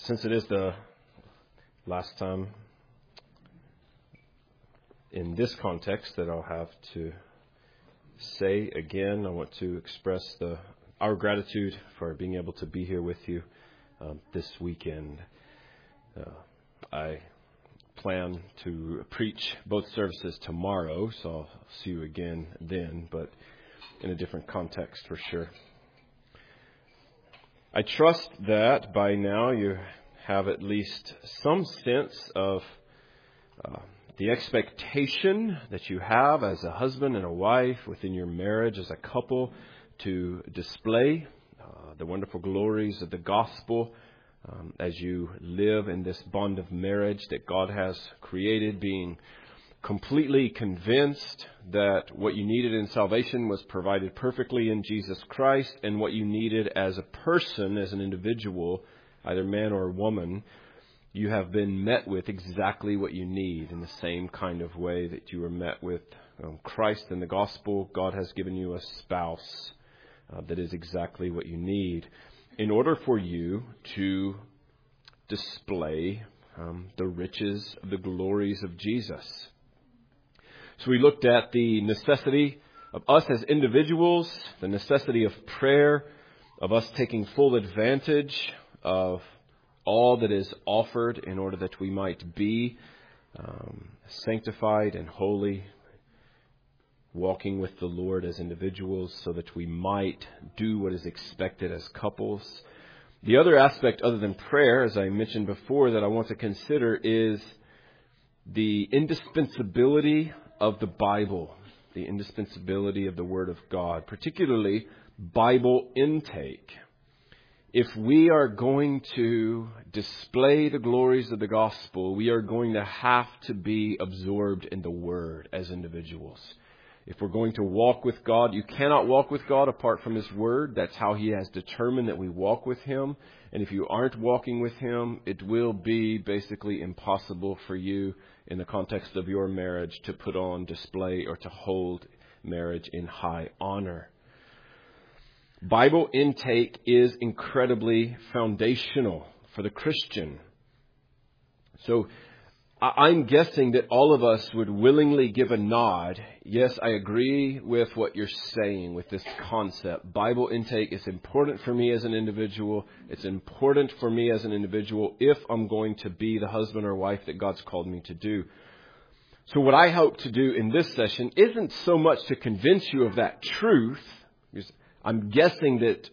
Since it is the last time in this context that I'll have to say again, I want to express our gratitude for being able to be here with you this weekend. I plan to preach both services tomorrow, so I'll see you again then, but in a different context for sure. I trust that by now you have at least some sense of the expectation that you have as a husband and a wife within your marriage as a couple to display the wonderful glories of the gospel as you live in this bond of marriage that God has created, being completely convinced that what you needed in salvation was provided perfectly in Jesus Christ, and what you needed as a person, as an individual, either man or woman, you have been met with exactly what you need in the same kind of way that you were met with Christ in the gospel. God has given you a spouse that is exactly what you need in order for you to display the riches of the glories of Jesus. So we looked at the necessity of us as individuals, the necessity of prayer, of us taking full advantage of all that is offered in order that we might be sanctified and holy, walking with the Lord as individuals so that we might do what is expected as couples. The other aspect other than prayer, as I mentioned before, that I want to consider is the indispensability of the Bible, the indispensability of the Word of God, particularly Bible intake. If we are going to display the glories of the gospel, we are going to have to be absorbed in the Word as individuals. If we're going to walk with God, you cannot walk with God apart from His Word. That's how He has determined that we walk with Him. And if you aren't walking with Him, it will be basically impossible for you in the context of your marriage to put on display or to hold marriage in high honor. Bible intake is incredibly foundational for the Christian. So I'm guessing that all of us would willingly give a nod. Yes, I agree with what you're saying with this concept. Bible intake is important for me as an individual. It's important for me as an individual if I'm going to be the husband or wife that God's called me to do. So what I hope to do in this session isn't so much to convince you of that truth. I'm guessing that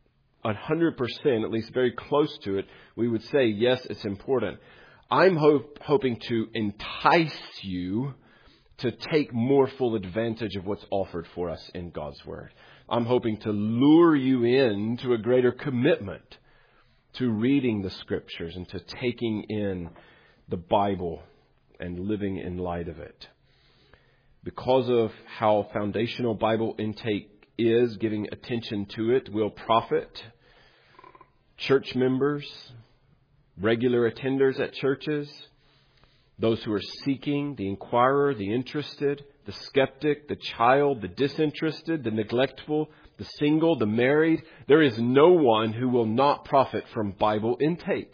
100%, at least very close to it, we would say, yes, it's important. I'm hoping to entice you to take more full advantage of what's offered for us in God's Word. I'm hoping to lure you into a greater commitment to reading the Scriptures and to taking in the Bible and living in light of it. Because of how foundational Bible intake is, giving attention to it will profit church members, regular attenders at churches, those who are seeking, the inquirer, the interested, the skeptic, the child, the disinterested, the neglectful, the single, the married. There is no one who will not profit from Bible intake.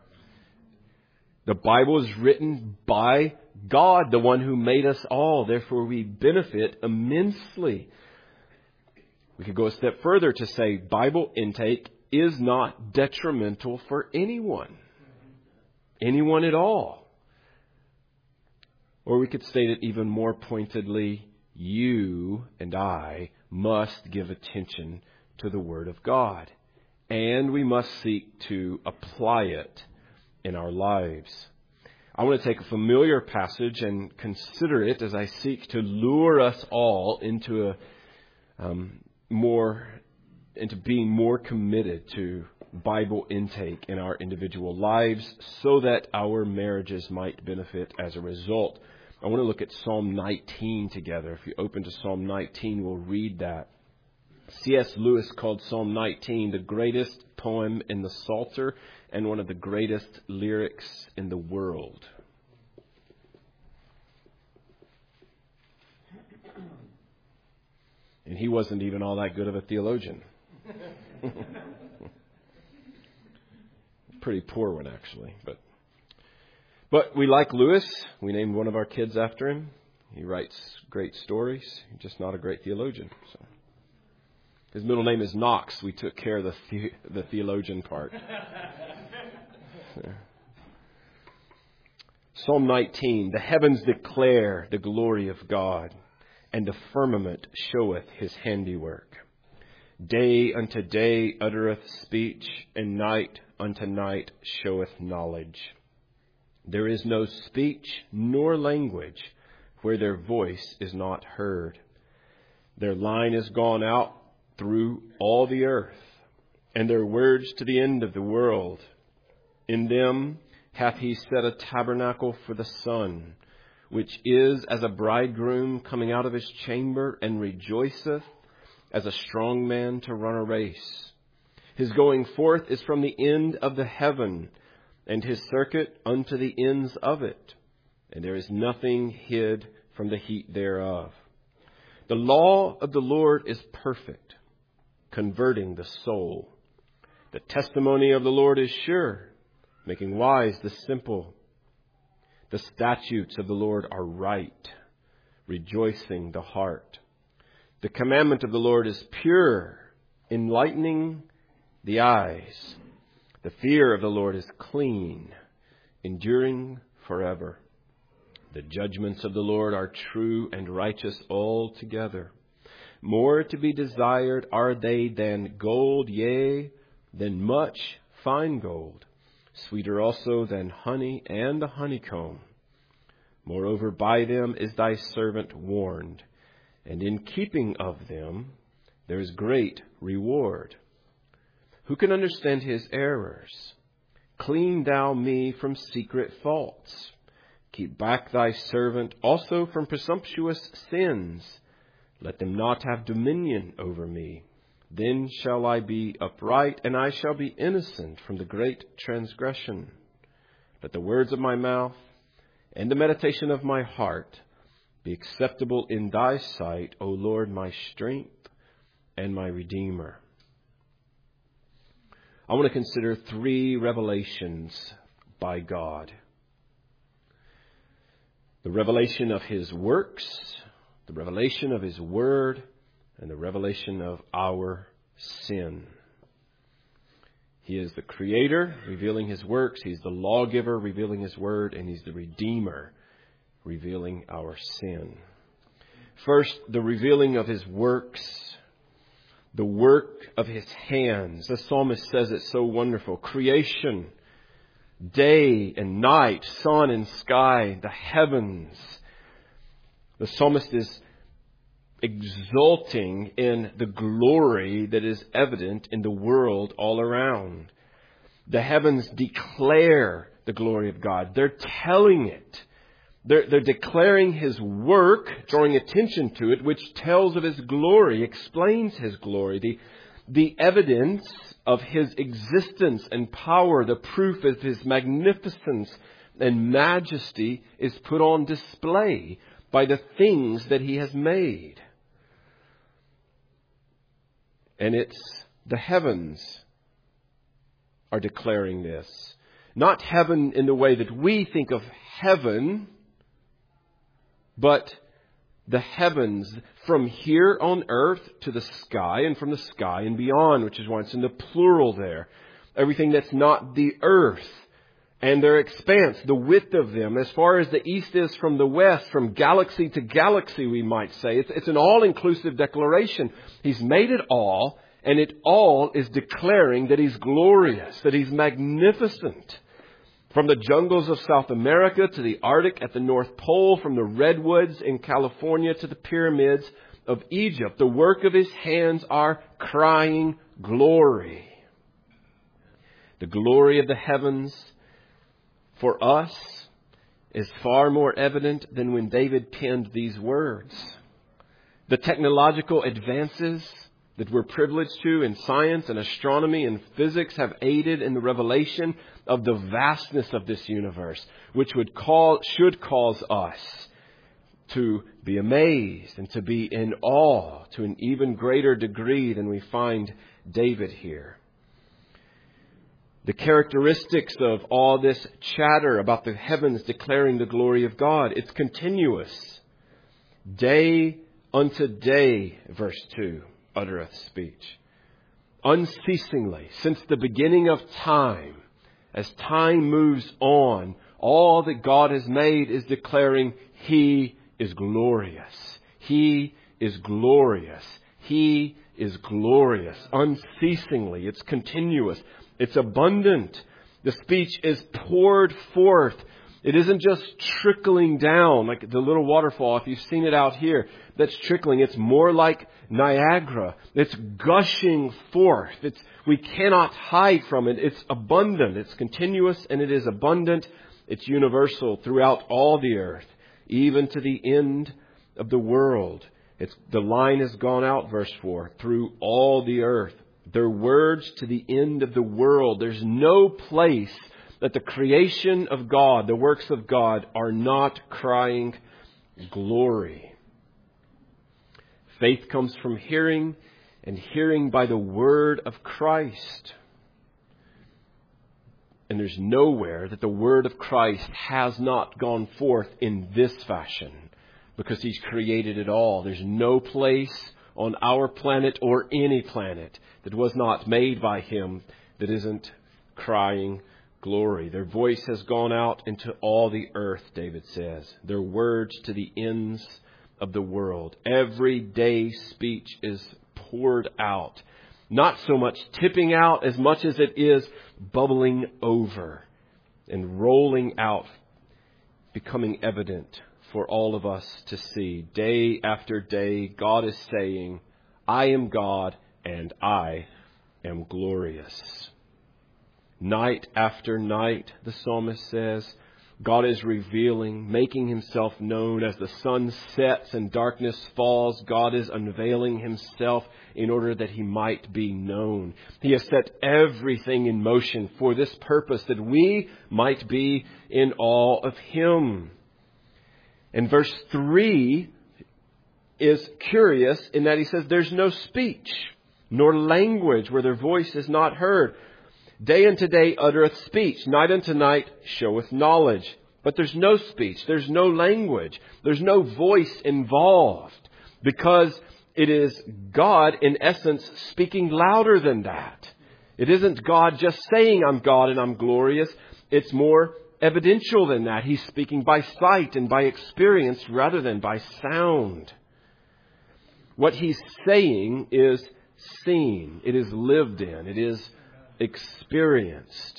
The Bible is written by God, the one who made us all. Therefore, we benefit immensely. We could go a step further to say Bible intake is not detrimental for anyone at all. Or we could state it even more pointedly, you and I must give attention to the Word of God, and we must seek to apply it in our lives. I want to take a familiar passage and consider it as I seek to lure us all into into being more committed to Bible intake in our individual lives so that our marriages might benefit as a result. I want to look at Psalm 19 together. If you open to Psalm 19, we'll read that. C.S. Lewis called Psalm 19 the greatest poem in the Psalter and one of the greatest lyrics in the world. And he wasn't even all that good of a theologian. pretty poor one, actually. But we like Lewis. We named one of our kids after him. He writes great stories. He's just not a great theologian. So. His middle name is Knox. We took care of the theologian part. Psalm 19. The heavens declare the glory of God, and the firmament showeth his handiwork. Day unto day uttereth speech, and night unto night showeth knowledge. There is no speech nor language where their voice is not heard. Their line is gone out through all the earth, and their words to the end of the world. In them hath he set a tabernacle for the sun, which is as a bridegroom coming out of his chamber, and rejoiceth as a strong man to run a race. His going forth is from the end of the heaven, and his circuit unto the ends of it. And there is nothing hid from the heat thereof. The law of the Lord is perfect, converting the soul. The testimony of the Lord is sure, making wise the simple. The statutes of the Lord are right, rejoicing the heart. The commandment of the Lord is pure, enlightening the eyes. The fear of the Lord is clean, enduring forever. The judgments of the Lord are true and righteous altogether. More to be desired are they than gold, yea, than much fine gold. Sweeter also than honey and the honeycomb. Moreover, by them is thy servant warned, and in keeping of them there is great reward. Who can understand his errors? Clean thou me from secret faults. Keep back thy servant also from presumptuous sins. Let them not have dominion over me. Then shall I be upright, and I shall be innocent from the great transgression. Let the words of my mouth and the meditation of my heart be acceptable in thy sight, O Lord, my strength and my Redeemer. I want to consider 3 revelations by God. The revelation of his works, the revelation of his word, and the revelation of our sin. He is the creator, revealing his works. He's the lawgiver, revealing his word. And he's the redeemer, revealing our sin. First, the revealing of his works. The work of his hands. The psalmist says it so wonderful. Creation, day and night, sun and sky, the heavens. The psalmist is exulting in the glory that is evident in the world all around. The heavens declare the glory of God. They're telling it. They're declaring his work, drawing attention to it, which tells of his glory, explains his glory. The evidence of his existence and power, the proof of his magnificence and majesty is put on display by the things that he has made. And it's the heavens are declaring this. Not heaven in the way that we think of heaven, but the heavens from here on earth to the sky, and from the sky and beyond, which is why it's in the plural there. Everything that's not the earth and their expanse, the width of them, as far as the east is from the west, from galaxy to galaxy, we might say. It's an all-inclusive declaration. He's made it all, and it all is declaring that he's glorious, that he's magnificent. From the jungles of South America to the Arctic at the North Pole, from the redwoods in California to the pyramids of Egypt, the work of his hands are crying glory. The glory of the heavens for us is far more evident than when David penned these words. The technological advances that we're privileged to in science and astronomy and physics have aided in the revelation of the vastness of this universe, which should cause us to be amazed and to be in awe to an even greater degree than we find David here. The characteristics of all this chatter about the heavens declaring the glory of God. It's continuous. Day unto day, verse 2, uttereth speech. Unceasingly, since the beginning of time, as time moves on, all that God has made is declaring He is glorious. He is glorious. He is glorious. Unceasingly. It's continuous. It's abundant. The speech is poured forth. It isn't just trickling down like the little waterfall. If you've seen it out here, that's trickling. It's more like Niagara. It's gushing forth. We cannot hide from it. It's abundant. It's continuous and it is abundant. It's universal throughout all the earth, even to the end of the world. The line has gone out, verse 4, through all the earth. Their words to the end of the world. There's no place that the creation of God, the works of God, are not crying glory. Faith comes from hearing, and hearing by the word of Christ. And there's nowhere that the word of Christ has not gone forth in this fashion, because He's created it all. There's no place on our planet or any planet that was not made by Him that isn't crying glory. Their voice has gone out into all the earth, David says. Their words to the ends of the world. Everyday speech is poured out. Not so much tipping out as much as it is bubbling over and rolling out, becoming evident for all of us to see. Day after day, God is saying, I am God and I am glorious. Night after night, the psalmist says, God is revealing, making Himself known. As the sun sets and darkness falls, God is unveiling Himself in order that He might be known. He has set everything in motion for this purpose, that we might be in awe of Him. And verse 3 is curious in that he says there's no speech nor language where their voice is not heard. Day unto day uttereth speech, night unto night showeth knowledge. But there's no speech, there's no language, there's no voice involved, because it is God, in essence, speaking louder than that. It isn't God just saying, I'm God and I'm glorious. It's more evidential than that. He's speaking by sight and by experience rather than by sound. What He's saying is seen. It is lived in. It is experienced.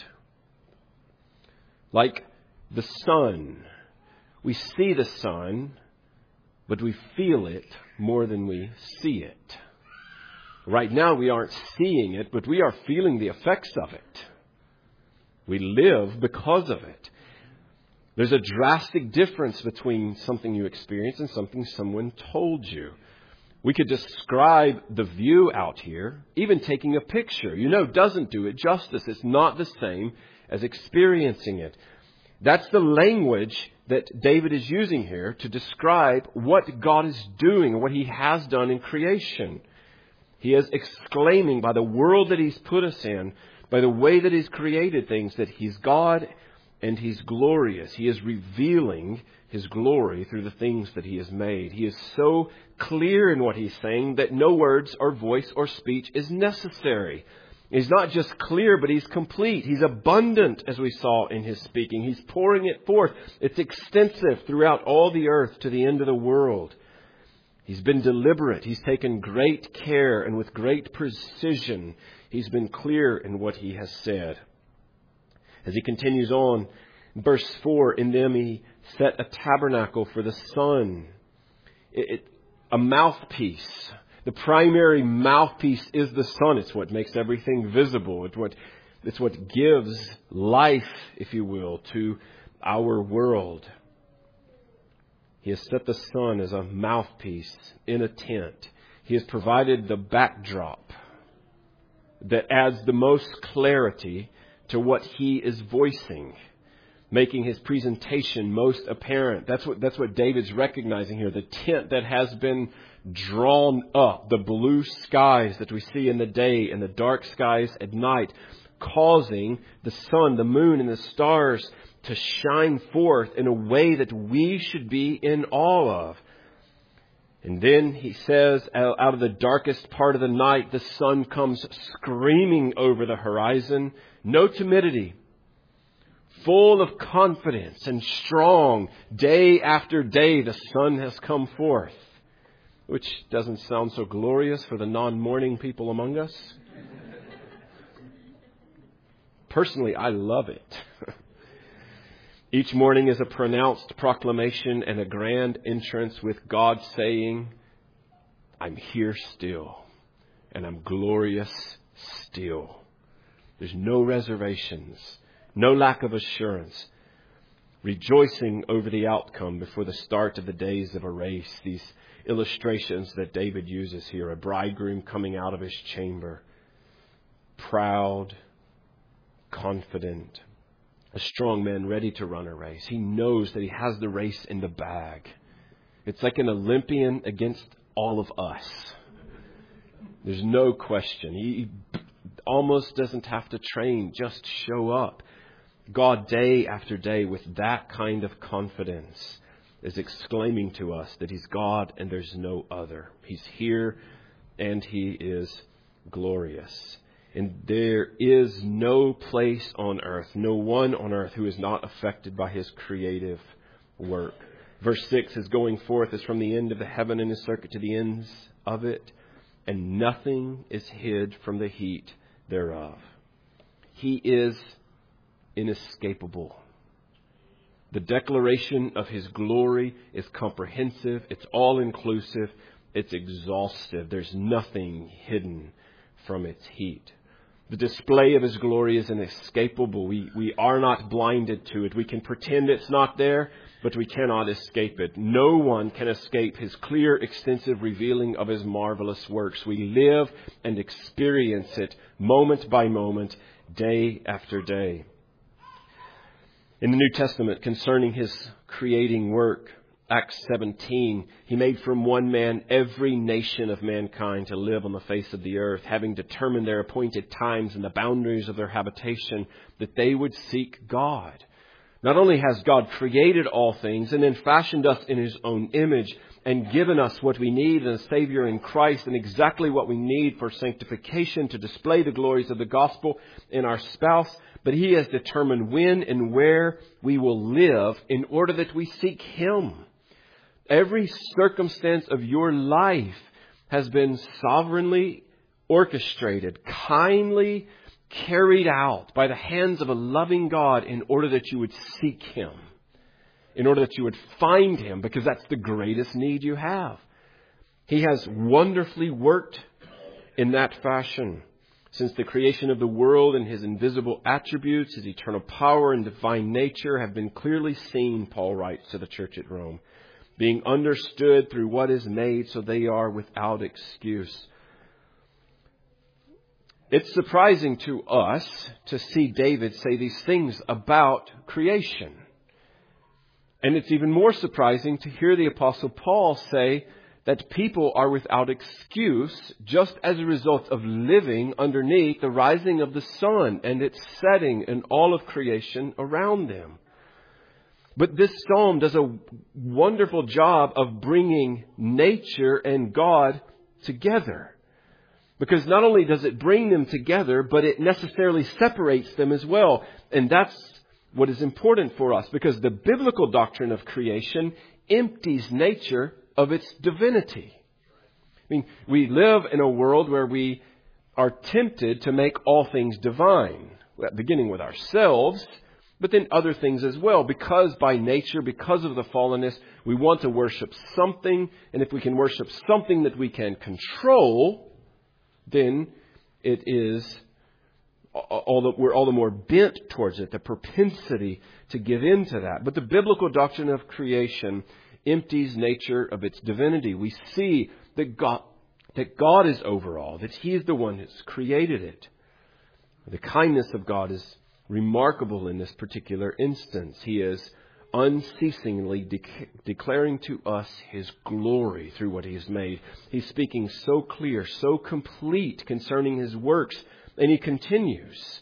Like the sun. We see the sun, but we feel it more than we see it. Right now we aren't seeing it, but we are feeling the effects of it. We live because of it. There's a drastic difference between something you experience and something someone told you. We could describe the view out here, even taking a picture. Doesn't do it justice. It's not the same as experiencing it. That's the language that David is using here to describe what God is doing and what He has done in creation. He is exclaiming by the world that He's put us in, by the way that He's created things, that He's God and He's glorious. He is revealing His glory through the things that He has made. He is so clear in what He's saying that no words or voice or speech is necessary. He's not just clear, but He's complete. He's abundant, as we saw in His speaking. He's pouring it forth. It's extensive throughout all the earth to the end of the world. He's been deliberate. He's taken great care, and with great precision, He's been clear in what He has said. As he continues on, verse 4, in them He set a tabernacle for the sun. A mouthpiece. The primary mouthpiece is the sun. It's what makes everything visible. It's what gives life, if you will, to our world. He has set the sun as a mouthpiece in a tent. He has provided the backdrop that adds the most clarity to what He is voicing, making His presentation most apparent. That's what David's recognizing here. The tent that has been drawn up, the blue skies that we see in the day and the dark skies at night, causing the sun, the moon, and the stars to shine forth in a way that we should be in awe of. And then he says, out of the darkest part of the night, the sun comes screaming over the horizon. No timidity. Full of confidence and strong. Day after day, the sun has come forth. Which doesn't sound so glorious for the non-morning people among us. Personally, I love it. Each morning is a pronounced proclamation and a grand entrance with God saying, I'm here still, and I'm glorious still. There's no reservations, no lack of assurance, rejoicing over the outcome before the start of the days of a race. These illustrations that David uses here, a bridegroom coming out of his chamber, proud, confident, a strong man ready to run a race. He knows that he has the race in the bag. It's like an Olympian against all of us. There's no question. He almost doesn't have to train, just show up. God, day after day, with that kind of confidence, is exclaiming to us that He's God and there's no other. He's here and He is glorious. And there is no place on earth, no one on earth who is not affected by His creative work. Verse 6, His going forth is from the end of the heaven and His circuit to the ends of it, and nothing is hid from the heat thereof. He is inescapable. The declaration of His glory is comprehensive, it's all-inclusive, it's exhaustive. There's nothing hidden from its heat. The display of His glory is inescapable. We are not blinded to it. We can pretend it's not there, but we cannot escape it. No one can escape His clear, extensive revealing of His marvelous works. We live and experience it moment by moment, day after day. In the New Testament, concerning His creating work, Acts 17, He made from one man every nation of mankind to live on the face of the earth, having determined their appointed times and the boundaries of their habitation, that they would seek God. Not only has God created all things and then fashioned us in His own image and given us what we need in a Savior in Christ and exactly what we need for sanctification to display the glories of the gospel in our spouse, but He has determined when and where we will live in order that we seek Him. Every circumstance of your life has been sovereignly orchestrated, kindly carried out by the hands of a loving God in order that you would seek Him, in order that you would find Him, because that's the greatest need you have. He has wonderfully worked in that fashion. Since the creation of the world, and His invisible attributes, His eternal power and divine nature have been clearly seen, Paul writes to the church at Rome, being understood through what is made, so they are without excuse. It's surprising to us to see David say these things about creation. And it's even more surprising to hear the Apostle Paul say that people are without excuse just as a result of living underneath the rising of the sun and its setting and all of creation around them. But this psalm does a wonderful job of bringing nature and God together. Because not only does it bring them together, but it necessarily separates them as well. And that's what is important for us, because the biblical doctrine of creation empties nature of its divinity. I mean, we live in a world where we are tempted to make all things divine, beginning with ourselves, but then other things as well. Because by nature, because of the fallenness, we want to worship something. And if we can worship something that we can control, then it is we're all the more bent towards it, the propensity to give in to that. But the biblical doctrine of creation empties nature of its divinity. We see that God is over all, that He is the one who's created it. The kindness of God is remarkable in this particular instance. He is unceasingly declaring to us His glory through what He has made. He's speaking so clear, so complete concerning His works. And He continues,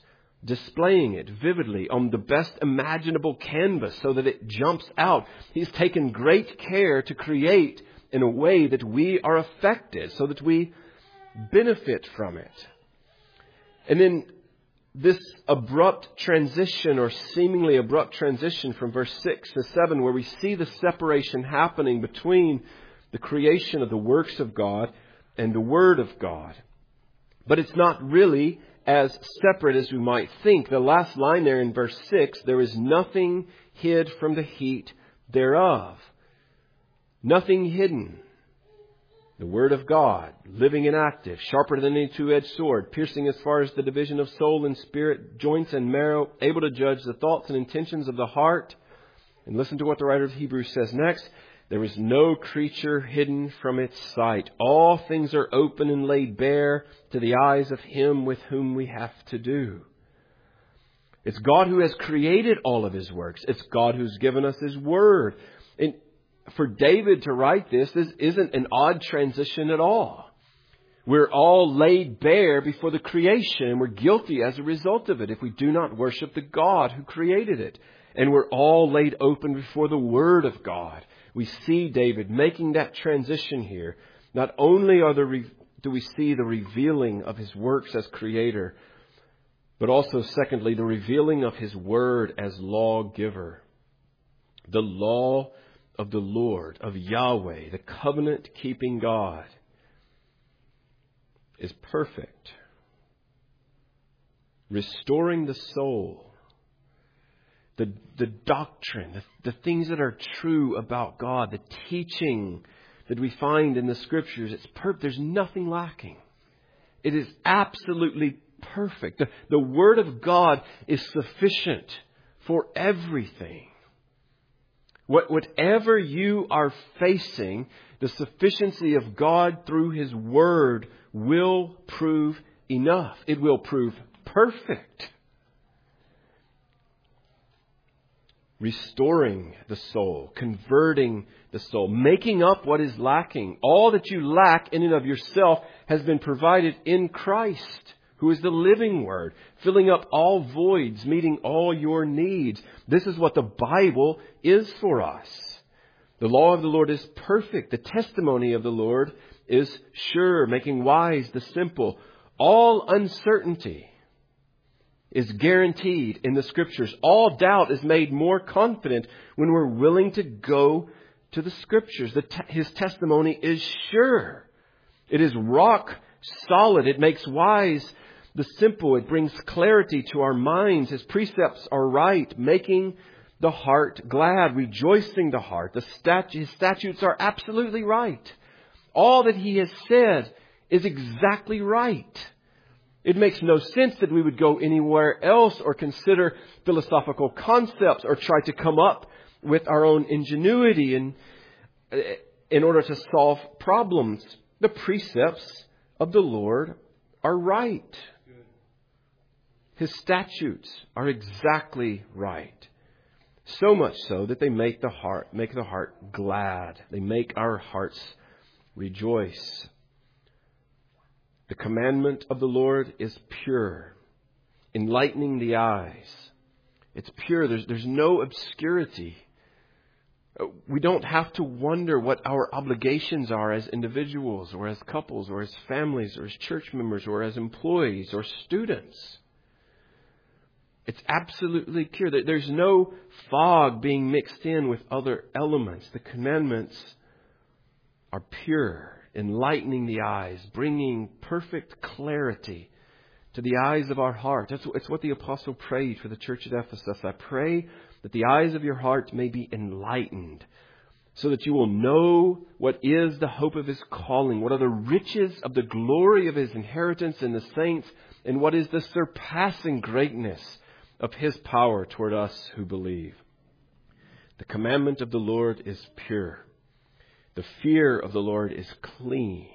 displaying it vividly on the best imaginable canvas so that it jumps out. He's taken great care to create in a way that we are affected, so that we benefit from it. And then this abrupt transition, or seemingly abrupt transition, from verse 6 to 7, where we see the separation happening between the creation of the works of God and the Word of God. But it's not really as separate as we might think. The last line there in verse 6, there is nothing hid from the heat thereof. Nothing hidden. The Word of God, living and active, sharper than any two-edged sword, piercing as far as the division of soul and spirit, joints and marrow, able to judge the thoughts and intentions of the heart. And listen to what the writer of Hebrews says next. There is no creature hidden from its sight. All things are open and laid bare to the eyes of Him with whom we have to do. It's God who has created all of His works. It's God who's given us His Word. And for David to write this isn't an odd transition at all. We're all laid bare before the creation, and we're guilty as a result of it if we do not worship the God who created it. And we're all laid open before the Word of God. We see David making that transition here. Not only do we see the revealing of His works as Creator, but also, secondly, the revealing of His Word as lawgiver. The law of the Lord, of Yahweh, the covenant-keeping God, is perfect, restoring the soul. The doctrine, the things that are true about God, the teaching that we find in the Scriptures, it's perfect. There's nothing lacking. It is absolutely perfect. The Word of God is sufficient for everything. Whatever you are facing, the sufficiency of God through His Word will prove enough. It will prove perfect. Restoring the soul, converting the soul, making up what is lacking. All that you lack in and of yourself has been provided in Christ, who is the living Word, filling up all voids, meeting all your needs. This is what the Bible is for us. The law of the Lord is perfect. The testimony of the Lord is sure, making wise the simple. All uncertainty is guaranteed in the Scriptures. All doubt is made more confident when we're willing to go to the Scriptures. His testimony is sure. It is rock solid. It makes wise the simple. It brings clarity to our minds. His precepts are right, making the heart glad, rejoicing the heart. His statutes are absolutely right. All that He has said is exactly right. It makes no sense that we would go anywhere else or consider philosophical concepts or try to come up with our own ingenuity in order to solve problems. The precepts of the Lord are right. His statutes are exactly right. So much so that they make the heart glad. They make our hearts rejoice. The commandment of the Lord is pure, enlightening the eyes. It's pure. There's no obscurity. We don't have to wonder what our obligations are as individuals or as couples or as families or as church members or as employees or students. It's absolutely pure. There's no fog being mixed in with other elements. The commandments are pure, enlightening the eyes, bringing perfect clarity to the eyes of our heart. It's what the apostle prayed for the church at Ephesus. I pray that the eyes of your heart may be enlightened, so that you will know what is the hope of His calling, what are the riches of the glory of His inheritance in the saints, and what is the surpassing greatness of His power toward us who believe. The commandment of the Lord is pure. The fear of the Lord is clean,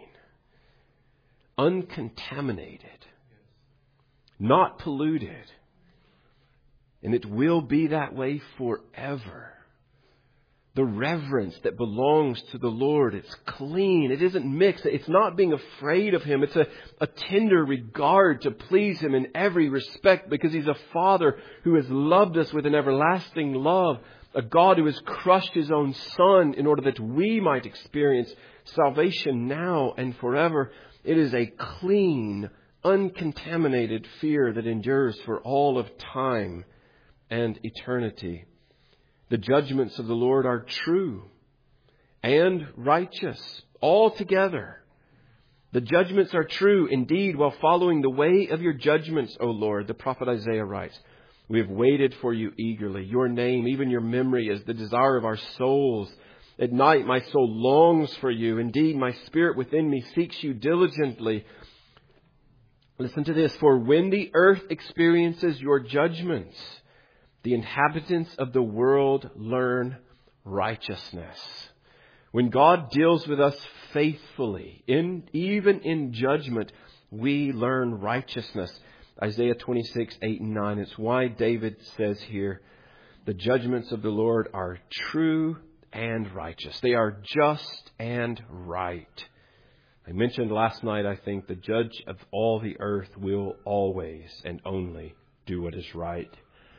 uncontaminated, not polluted. And it will be that way forever. the reverence that belongs to the Lord. It's clean. It isn't mixed. It's not being afraid of Him. It's a tender regard to please Him in every respect, because He's a Father who has loved us with an everlasting love. A God who has crushed His own Son in order that we might experience salvation now and forever. It is a clean, uncontaminated fear that endures for all of time and eternity. The judgments of the Lord are true and righteous altogether. The judgments are true indeed, while following the way of your judgments, O Lord. The prophet Isaiah writes, we have waited for you eagerly. Your name, even your memory, is the desire of our souls. At night my soul longs for you. Indeed, my spirit within me seeks you diligently. Listen to this. For when the earth experiences your judgments, the inhabitants of the world learn righteousness. When God deals with us faithfully, even in judgment, we learn righteousness. Isaiah 26, 8 and 9. It's why David says here, the judgments of the Lord are true and righteous. They are just and right. I mentioned last night, I think, the judge of all the earth will always and only do what is right.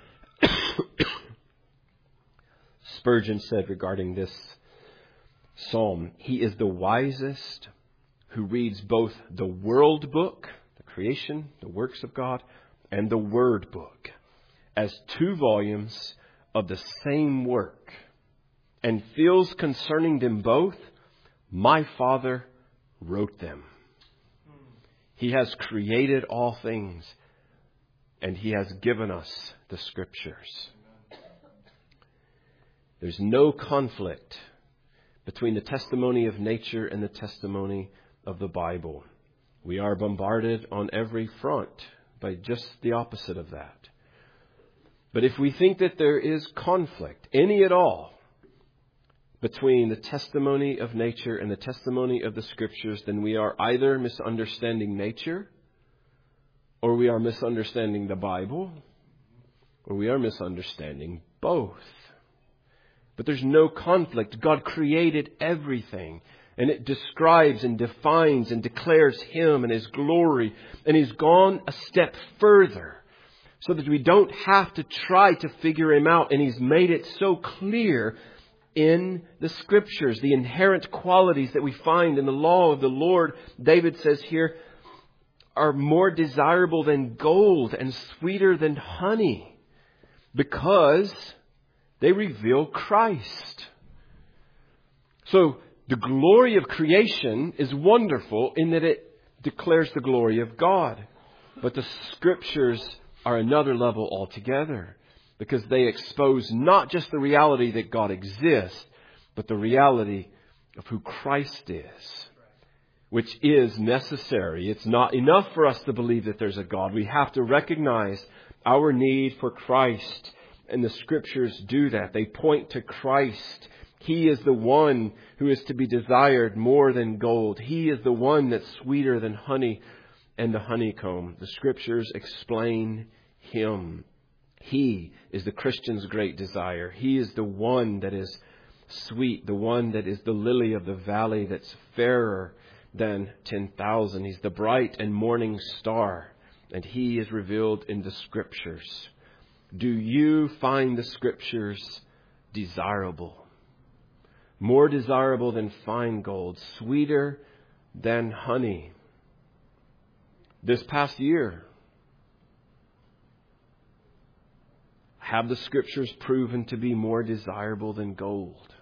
Spurgeon said regarding this psalm, he is the wisest who reads both the world book, the creation, the works of God, and the word book as 2 volumes of the same work, and feels concerning them both, my Father wrote them. He has created all things, and He has given us the Scriptures. There's no conflict between the testimony of nature and the testimony of the Bible. We are bombarded on every front by just the opposite of that. But if we think that there is conflict, any at all, between the testimony of nature and the testimony of the Scriptures, then we are either misunderstanding nature, or we are misunderstanding the Bible, or we are misunderstanding both. But there's no conflict. God created everything, and it describes and defines and declares Him and His glory. And He's gone a step further so that we don't have to try to figure Him out. And He's made it so clear in the Scriptures, the inherent qualities that we find in the law of the Lord. David says here, are more desirable than gold and sweeter than honey, because they reveal Christ. So the glory of creation is wonderful in that it declares the glory of God. But the Scriptures are another level altogether, because they expose not just the reality that God exists, but the reality of who Christ is, which is necessary. It's not enough for us to believe that there's a God. We have to recognize our need for Christ. And the Scriptures do that. They point to Christ. He is the one who is to be desired more than gold. He is the one that's sweeter than honey and the honeycomb. The Scriptures explain Him. He is the Christian's great desire. He is the one that is sweet, the one that is the lily of the valley, that's fairer than 10,000. He's the bright and morning star, and He is revealed in the Scriptures. Do you find the Scriptures desirable? More desirable than fine gold, sweeter than honey. This past year, have the Scriptures proven to be more desirable than gold?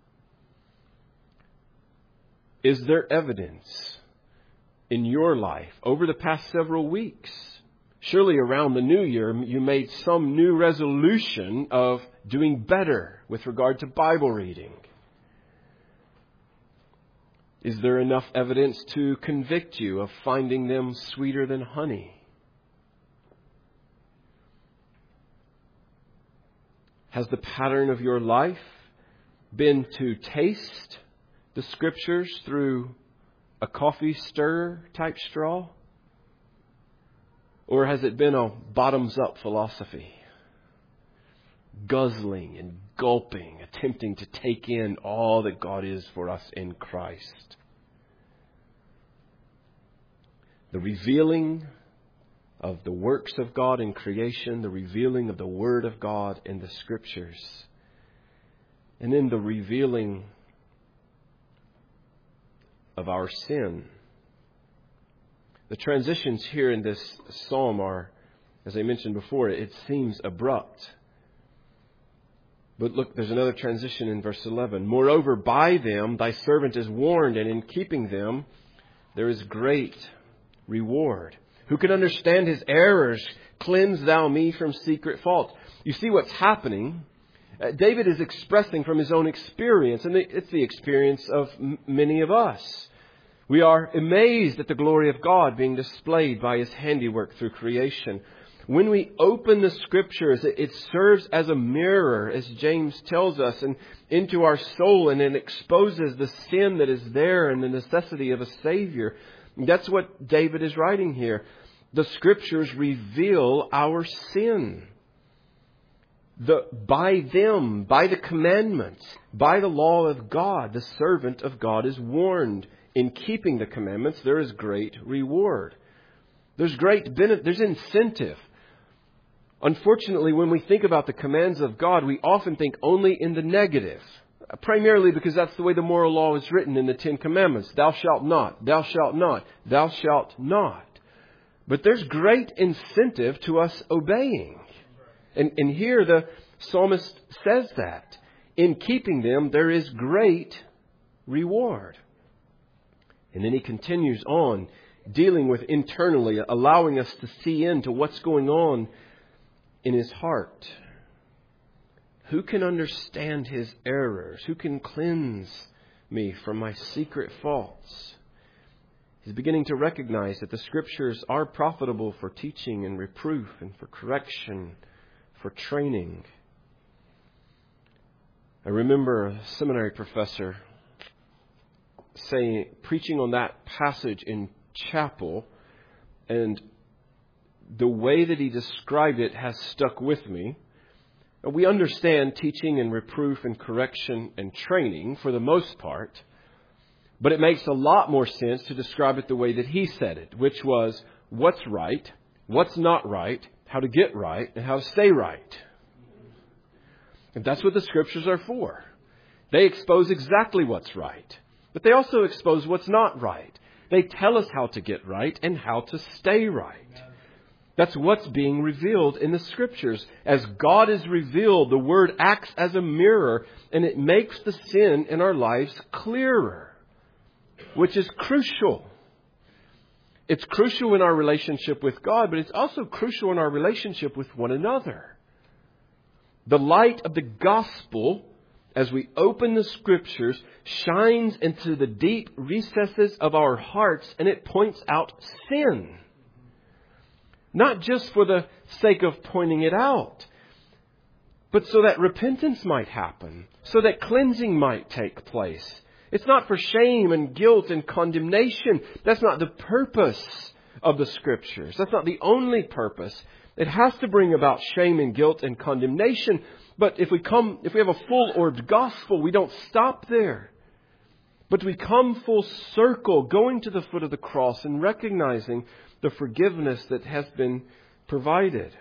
Is there evidence in your life over the past several weeks? Surely around the new year, you made some new resolution of doing better with regard to Bible reading. Is there enough evidence to convict you of finding them sweeter than honey? Has the pattern of your life been to taste the Scriptures through a coffee stirrer type straw? Or has it been a bottoms-up philosophy? guzzling and gulping, attempting to take in all that God is for us in Christ. The revealing of the works of God in creation, the revealing of the Word of God in the Scriptures, and then the revealing of our sin. The transitions here in this psalm are, as I mentioned before, it seems abrupt. But look, there's another transition in verse 11. Moreover, by them thy servant is warned, and in keeping them there is great reward. Who can understand his errors? Cleanse thou me from secret fault. You see what's happening? David is expressing from his own experience, and it's the experience of many of us. We are amazed at the glory of God being displayed by His handiwork through creation. When we open the Scriptures, it serves as a mirror, as James tells us, and into our soul, and it exposes the sin that is there and the necessity of a Savior. That's what David is writing here. The Scriptures reveal our sin. By them, by the commandments, by the law of God, the servant of God is warned. In keeping the commandments, there is great reward. There's great benefit. There's incentive. Unfortunately, when we think about the commands of God, we often think only in the negative. Primarily because that's the way the moral law is written in the Ten Commandments. Thou shalt not, thou shalt not, thou shalt not. But there's great incentive to us obeying. And here the psalmist says that. In keeping them, there is great reward. And then he continues on, dealing with internally, allowing us to see into what's going on in his heart. Who can understand his errors? Who can cleanse me from my secret faults? He's beginning to recognize that the Scriptures are profitable for teaching and reproof and for correction, for training. I remember a seminary professor preaching on that passage in chapel, and the way that he described it has stuck with me. We understand teaching and reproof and correction and training for the most part, but it makes a lot more sense to describe it the way that he said it, which was what's right, what's not right, how to get right, and how to stay right. And that's what the Scriptures are for. They expose exactly what's right, but they also expose what's not right. They tell us how to get right and how to stay right. That's what's being revealed in the Scriptures. As God is revealed, the Word acts as a mirror, and it makes the sin in our lives clearer, which is crucial. It's crucial in our relationship with God, but it's also crucial in our relationship with one another. The light of the gospel, as we open the Scriptures, shines into the deep recesses of our hearts, and it points out sin. Not just for the sake of pointing it out, but so that repentance might happen, so that cleansing might take place. It's not for shame and guilt and condemnation. That's not the purpose of the Scriptures. That's not the only purpose. It has to bring about shame and guilt and condemnation. But if we have a full-orbed gospel, we don't stop there. But we come full circle, going to the foot of the cross and recognizing the forgiveness that has been provided.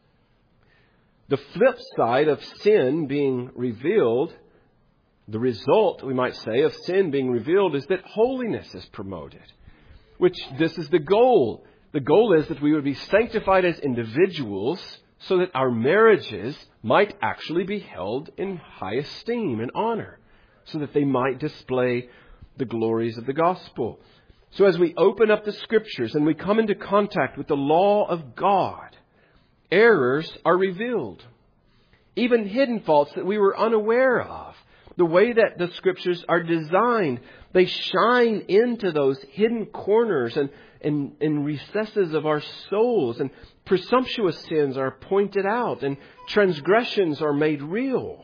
The flip side of sin being revealed, the result, we might say, of sin being revealed is that holiness is promoted. Which this is the goal. The goal is that we would be sanctified as individuals so that our marriages might actually be held in high esteem and honor, so that they might display the glories of the gospel. So as we open up the Scriptures and we come into contact with the law of God, errors are revealed. Even hidden faults that we were unaware of. The way that the Scriptures are designed, they shine into those hidden corners and recesses of our souls. And presumptuous sins are pointed out and transgressions are made real.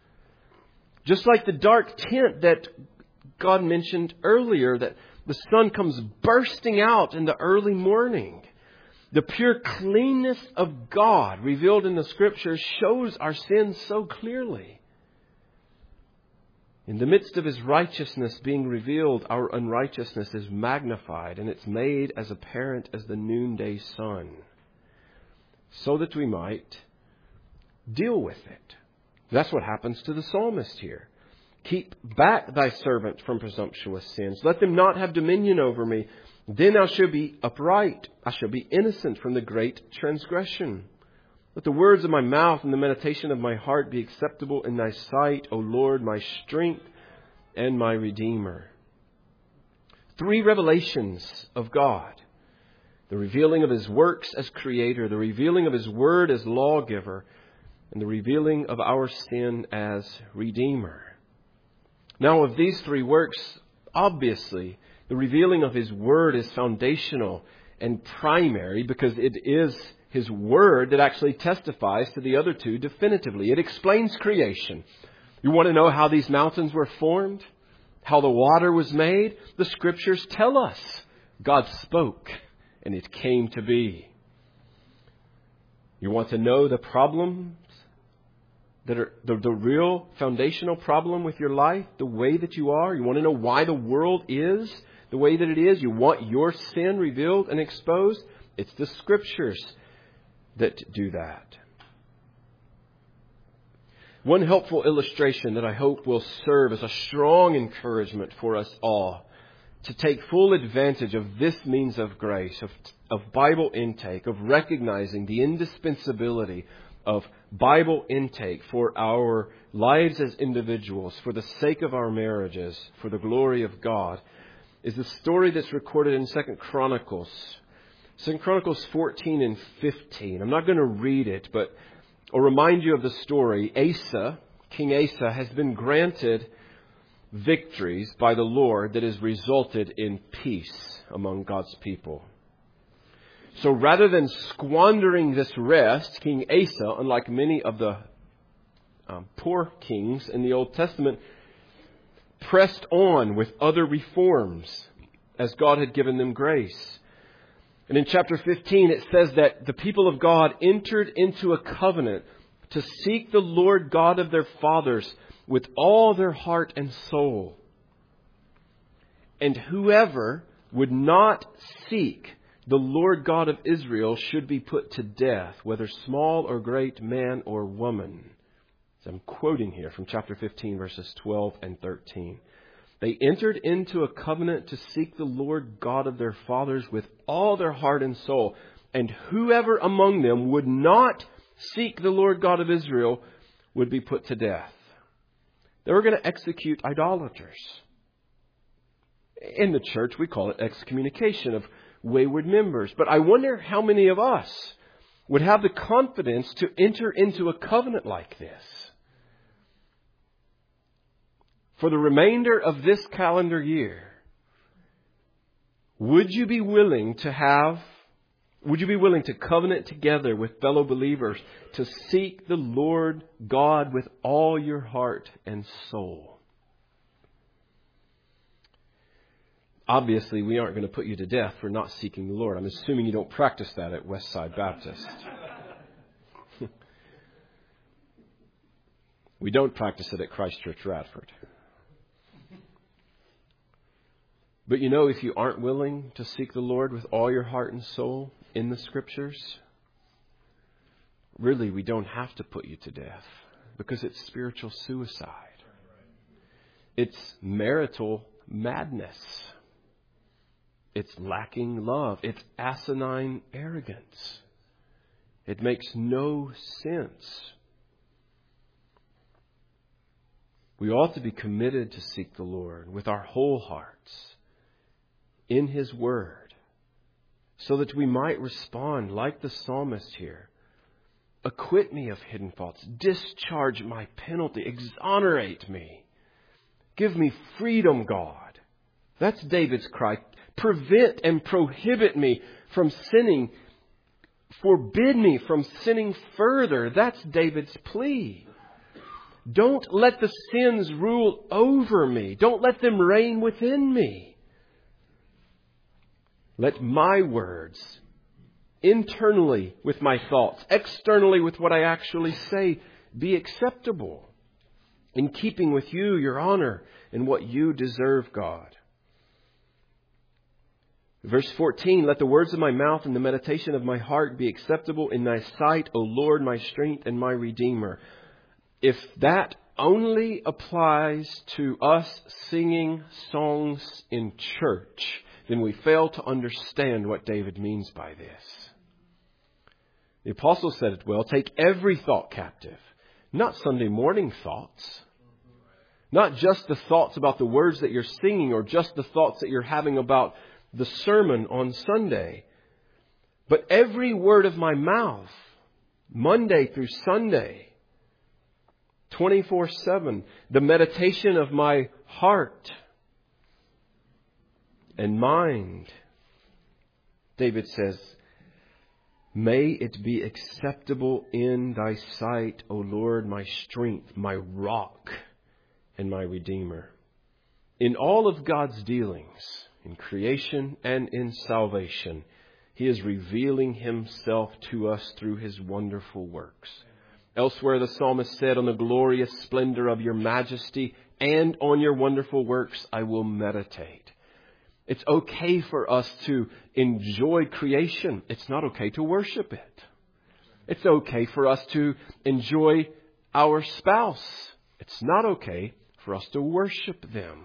Just like the dark tent that God mentioned earlier, that the sun comes bursting out in the early morning. The pure cleanness of God revealed in the Scriptures shows our sins so clearly. In the midst of His righteousness being revealed, our unrighteousness is magnified, and it's made as apparent as the noonday sun, so that we might deal with it. That's what happens to the psalmist here. Keep back thy servant from presumptuous sins. Let them not have dominion over me. Then I shall be upright. I shall be innocent from the great transgression. Let the words of my mouth and the meditation of my heart be acceptable in thy sight, O Lord, my strength and my Redeemer. 3 revelations of God. The revealing of His works as Creator, the revealing of His Word as Lawgiver, and the revealing of our sin as Redeemer. Now, of these 3 works, obviously, the revealing of His Word is foundational and primary because it is His Word that actually testifies to the other 2 definitively. It explains creation. You want to know how these mountains were formed? How the water was made? The Scriptures tell us. God spoke and it came to be. You want to know the problems that are the real foundational problem with your life, the way that you are? You want to know why the world is the way that it is? You want your sin revealed and exposed? It's the Scriptures that do that. One helpful illustration that I hope will serve as a strong encouragement for us all to take full advantage of this means of grace, of Bible intake, of recognizing the indispensability of Bible intake for our lives as individuals, for the sake of our marriages, for the glory of God, is the story that's recorded in 2 Chronicles. 2 Chronicles 14 and 15. I'm not going to read it, but I'll remind you of the story. Asa, King Asa, has been granted victories by the Lord that has resulted in peace among God's people. So rather than squandering this rest, King Asa, unlike many of the poor kings in the Old Testament, pressed on with other reforms as God had given them grace. And in chapter 15, it says that the people of God entered into a covenant to seek the Lord God of their fathers with all their heart and soul. And whoever would not seek the Lord God of Israel should be put to death, whether small or great, man or woman. So I'm quoting here from chapter 15, verses 12 and 13. They entered into a covenant to seek the Lord God of their fathers with all their heart and soul. And whoever among them would not seek the Lord God of Israel would be put to death. They were going to execute idolaters. In the church, we call it excommunication of wayward members. But I wonder how many of us would have the confidence to enter into a covenant like this. For the remainder of this calendar year, would you be willing to covenant together with fellow believers to seek the Lord God with all your heart and soul? Obviously, we aren't going to put you to death for not seeking the Lord. I'm assuming you don't practice that at Westside Baptist. We don't practice it at Christ Church Radford. But you know, if you aren't willing to seek the Lord with all your heart and soul in the Scriptures, really we don't have to put you to death because it's spiritual suicide. It's marital madness. It's lacking love. It's asinine arrogance. It makes no sense. We ought to be committed to seek the Lord with our whole hearts in His Word, so that we might respond like the psalmist here. Acquit me of hidden faults. Discharge my penalty. Exonerate me. Give me freedom, God. That's David's cry. Prevent and prohibit me from sinning. Forbid me from sinning further. That's David's plea. Don't let the sins rule over me. Don't let them reign within me. Let my words internally with my thoughts, externally with what I actually say, be acceptable, in keeping with you, your honor, and what you deserve, God. Verse 14, let the words of my mouth and the meditation of my heart be acceptable in thy sight, O Lord, my strength and my Redeemer. If that only applies to us singing songs in church, then we fail to understand what David means by this. The apostle said it well, take every thought captive. Not Sunday morning thoughts. Not just the thoughts about the words that you're singing or just the thoughts that you're having about the sermon on Sunday. But every word of my mouth, Monday through Sunday, 24/7, the meditation of my heart and mind. David says, may it be acceptable in thy sight, O Lord, my strength, my rock, and my Redeemer. In all of God's dealings, in creation and in salvation, He is revealing Himself to us through His wonderful works. Elsewhere, the psalmist said, on the glorious splendor of your majesty and on your wonderful works I will meditate. It's okay for us to enjoy creation. It's not okay to worship it. It's okay for us to enjoy our spouse. It's not okay for us to worship them.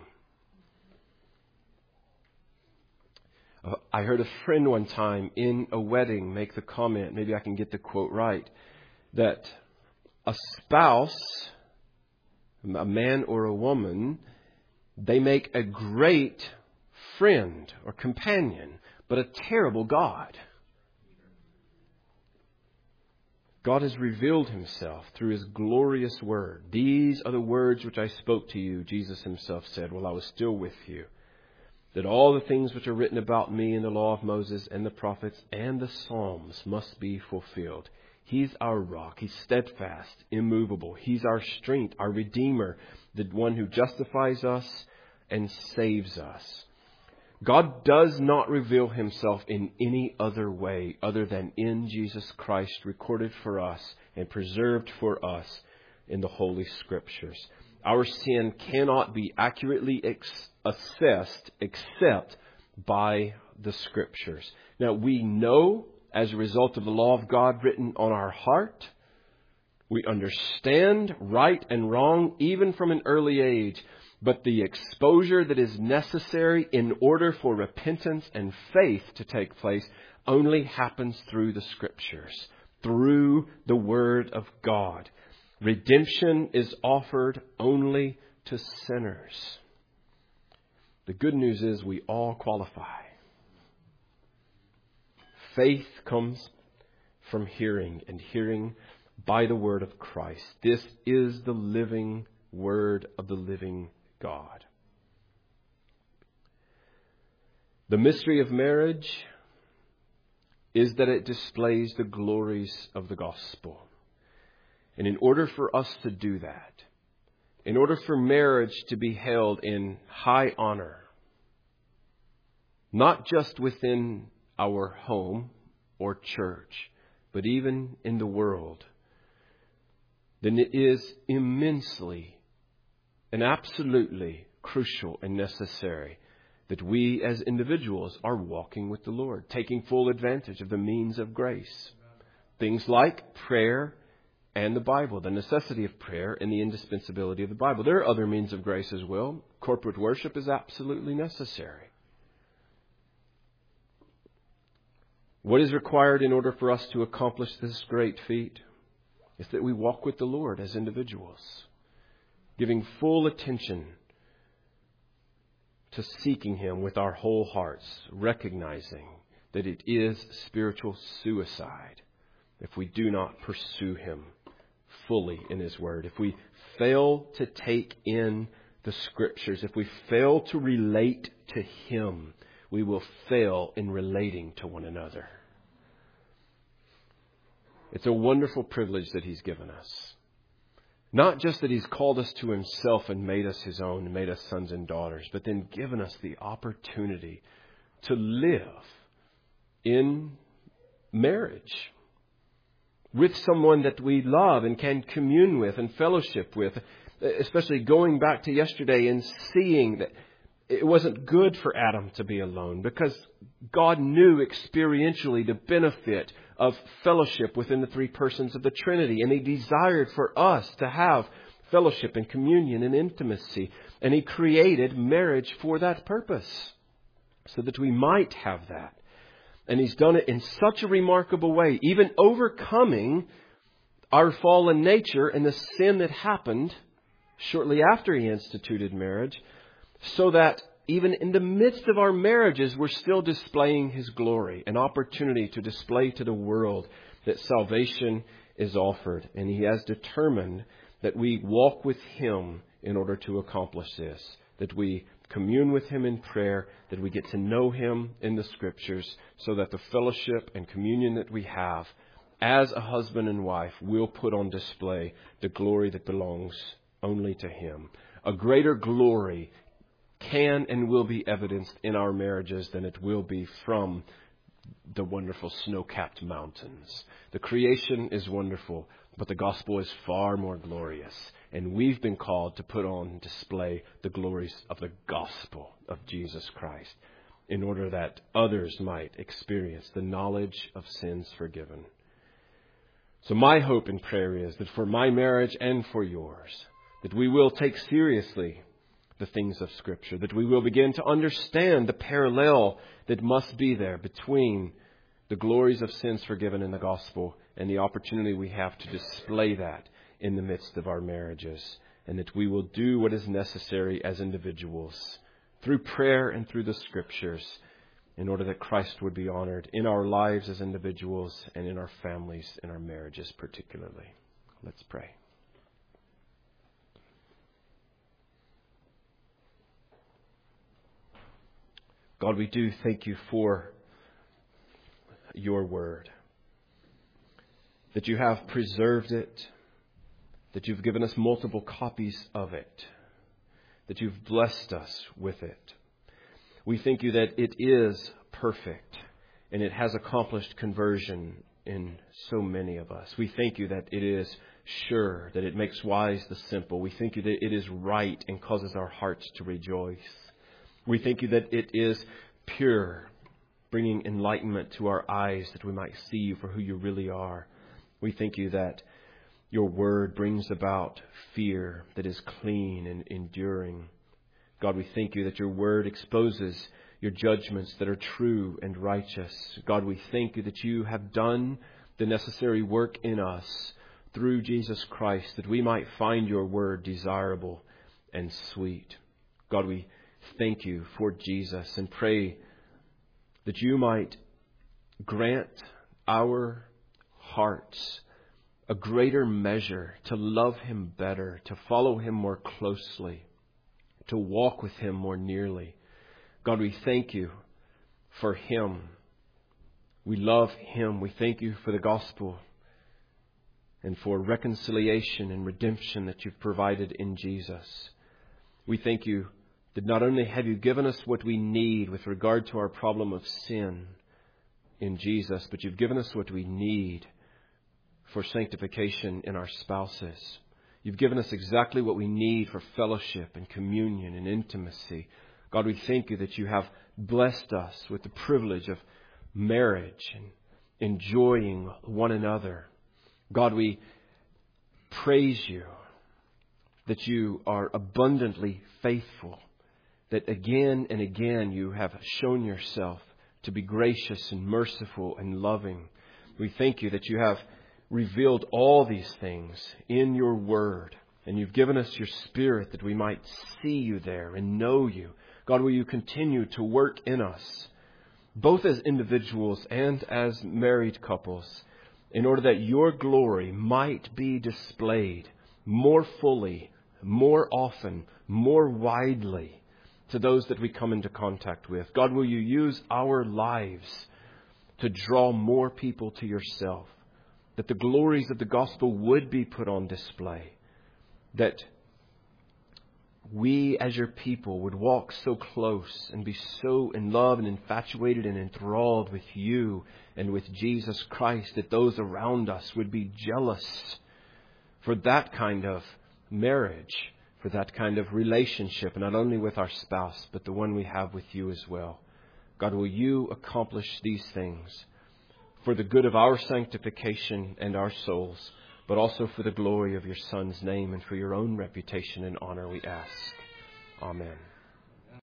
I heard a friend one time in a wedding make the comment, maybe I can get the quote right, that a spouse, a man or a woman, they make a great friend or companion, but a terrible God. God has revealed Himself through His glorious word. These are the words which I spoke to you, Jesus Himself said, while I was still with you, that all the things which are written about me in the law of Moses and the prophets and the Psalms must be fulfilled. He's our rock. He's steadfast, immovable. He's our strength, our Redeemer, the one who justifies us and saves us. God does not reveal Himself in any other way other than in Jesus Christ, recorded for us and preserved for us in the Holy Scriptures. Our sin cannot be accurately assessed except by the Scriptures. Now, we know as a result of the law of God written on our heart, we understand right and wrong even from an early age. But the exposure that is necessary in order for repentance and faith to take place only happens through the Scriptures, through the Word of God. Redemption is offered only to sinners. The good news is we all qualify. Faith comes from hearing, and hearing by the Word of Christ. This is the living Word of the living God. The mystery of marriage is that it displays the glories of the gospel. And in order for us to do that, in order for marriage to be held in high honor, not just within our home or church, but even in the world, then it is immensely and absolutely crucial and necessary that we as individuals are walking with the Lord, taking full advantage of the means of grace. Things like prayer and the Bible, the necessity of prayer and the indispensability of the Bible. There are other means of grace as well. Corporate worship is absolutely necessary. What is required in order for us to accomplish this great feat is that we walk with the Lord as individuals, giving full attention to seeking Him with our whole hearts, recognizing that it is spiritual suicide if we do not pursue Him fully in His Word. If we fail to take in the Scriptures, if we fail to relate to Him, we will fail in relating to one another. It's a wonderful privilege that He's given us. Not just that He's called us to Himself and made us His own and made us sons and daughters, but then given us the opportunity to live in marriage with someone that we love and can commune with and fellowship with, especially going back to yesterday and seeing that it wasn't good for Adam to be alone because God knew experientially the benefit of fellowship within the three persons of the Trinity. And He desired for us to have fellowship and communion and intimacy. And He created marriage for that purpose, so that we might have that. And He's done it in such a remarkable way, even overcoming our fallen nature and the sin that happened shortly after He instituted marriage, so that even in the midst of our marriages, we're still displaying His glory, an opportunity to display to the world that salvation is offered. And He has determined that we walk with Him in order to accomplish this, that we commune with Him in prayer, that we get to know Him in the Scriptures, so that the fellowship and communion that we have as a husband and wife will put on display the glory that belongs only to Him. A greater glory can and will be evidenced in our marriages than it will be from the wonderful snow-capped mountains. The creation is wonderful, but the gospel is far more glorious. And we've been called to put on display the glories of the gospel of Jesus Christ in order that others might experience the knowledge of sins forgiven. So my hope and prayer is that for my marriage and for yours, that we will take seriously the things of Scripture, that we will begin to understand the parallel that must be there between the glories of sins forgiven in the gospel and the opportunity we have to display that in the midst of our marriages, and that we will do what is necessary as individuals through prayer and through the Scriptures in order that Christ would be honored in our lives as individuals and in our families and our marriages particularly. Let's pray. God, we do thank You for Your Word, that You have preserved it, that You've given us multiple copies of it, that You've blessed us with it. We thank You that it is perfect and it has accomplished conversion in so many of us. We thank You that it is sure, that it makes wise the simple. We thank You that it is right and causes our hearts to rejoice. We thank You that it is pure, bringing enlightenment to our eyes that we might see You for who You really are. We thank You that Your Word brings about fear that is clean and enduring. God, we thank You that Your Word exposes Your judgments that are true and righteous. God, we thank You that You have done the necessary work in us through Jesus Christ, that we might find Your Word desirable and sweet. God, we thank You for Jesus and pray that You might grant our hearts a greater measure to love Him better, to follow Him more closely, to walk with Him more nearly. God, we thank You for Him. We love Him. We thank You for the gospel and for reconciliation and redemption that You've provided in Jesus. We thank You that not only have You given us what we need with regard to our problem of sin in Jesus, but You've given us what we need for sanctification in our spouses. You've given us exactly what we need for fellowship and communion and intimacy. God, we thank You that You have blessed us with the privilege of marriage and enjoying one another. God, we praise You that You are abundantly faithful, that again and again You have shown Yourself to be gracious and merciful and loving. We thank You that You have revealed all these things in Your Word, and You've given us Your Spirit that we might see You there and know You. God, will You continue to work in us, both as individuals and as married couples, in order that Your glory might be displayed more fully, more often, more widely to those that we come into contact with. God, will You use our lives to draw more people to Yourself, that the glories of the gospel would be put on display, that we as your people would walk so close and be so in love and infatuated and enthralled with you and with Jesus Christ that those around us would be jealous for that kind of marriage, for that kind of relationship, not only with our spouse, but the one we have with you as well. God, will you accomplish these things for the good of our sanctification and our souls, but also for the glory of your Son's name and for your own reputation and honor, we ask. Amen.